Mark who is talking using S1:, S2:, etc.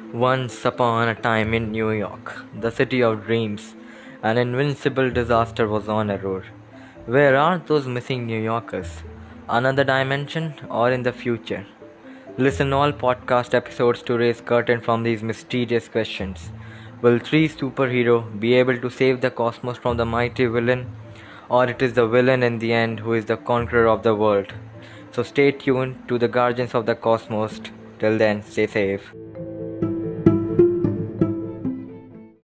S1: Once upon a time in New York, the city of dreams, an invincible disaster was on a road. Where are those missing New Yorkers? Another dimension or in the future? Listen all podcast episodes to raise curtain from these mysterious questions. Will three superhero be able to save the cosmos from the mighty villain? Or it is the villain in the end who is the conqueror of the world? So stay tuned to the Guardians of the Cosmos. Till then, stay safe.